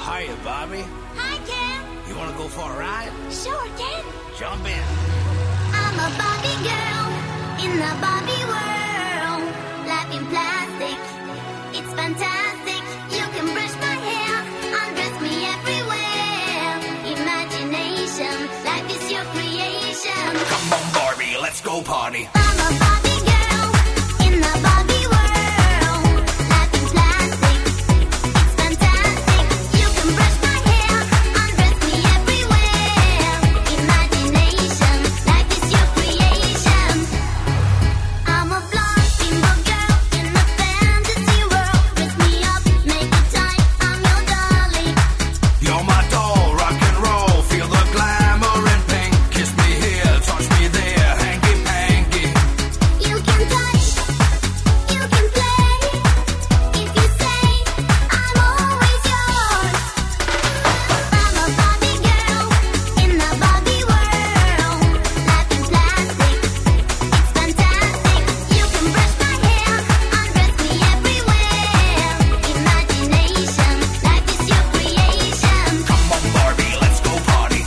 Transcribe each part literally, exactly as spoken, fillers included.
Hiya, Bobby. Hi, Ken. You want to go for a ride? Sure, Ken. Jump in. I'm a Barbie girl in the Barbie world. Life in plastic, it's fantastic. You can brush my hair, undress me everywhere. Imagination, life is your creation. Come on, Barbie, let's go party. I'm a Barbie girl in the Barbie world. Life in plastic, it's fantastic. You can brush my hair, undress me everywhere. Imagination, life is your creation. I'm a blonde single girl in a fantasy world. Dress me up, make it tight, I'm your dolly. You're my doll, rock and roll. Feel the glamour and pink. Kiss me here, touch me there. Hanky panky. You can touch, you can play. If you say, I'm always yours. I'm a Barbie girl in the Barbie world. Life in plastic, it's fantastic. You can brush my hair, undress me everywhere. Imagination, life is your creation. Come on, Barbie, let's go party.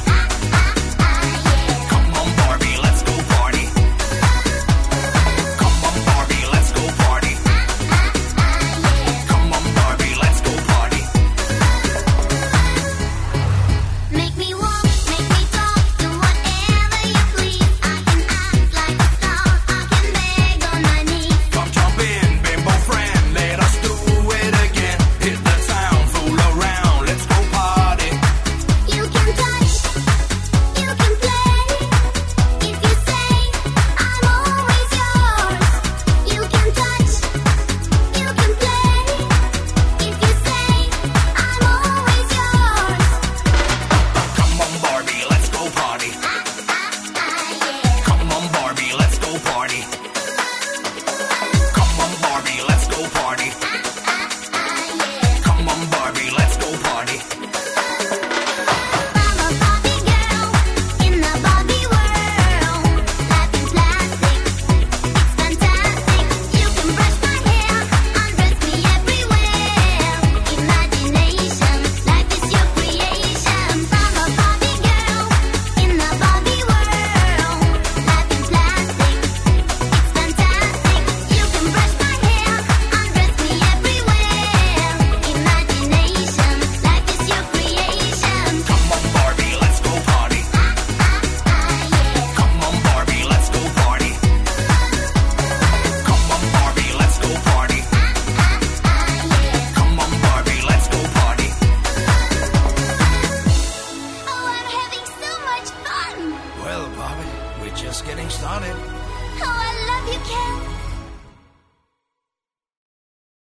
Come on, Barbie, let's go party. Come on, Barbie, let's go party. Come on, Barbie, let's go party. Make me walk, make me talk, do whatever you please. I can act like a star, I can beg on my knees. Come jump in, bimbo friend. Let us do it again. Hit the town, fool around. Let's go party. You can touch, you can play. If you say, I'm always yours. You can touch, you can play. If you say, I'm always yours. Come on, Barbie, let's go party. Come on, Barbie, let's go party. Come on, Barbie, let's go party. Come on, Barbie, let's go party. I'm a Barbie girl in the Barbie world. Life in plastic, it's fantastic. You can brush my hair, undress me everywhere. Imagination, life is your creation. I'm a Barbie girl in the Barbie world. Life in plastic, it's fantastic. You can brush my hair, undress me everywhere. Imagination, life is your creation. Come on, Barbie, let's go party. Come on, Barbie, let's go party. Come on, Barbie, let's go party. Come on, Barbie, let's go party. Oh, I'm having so much fun! Well, Barbie, we're just getting started.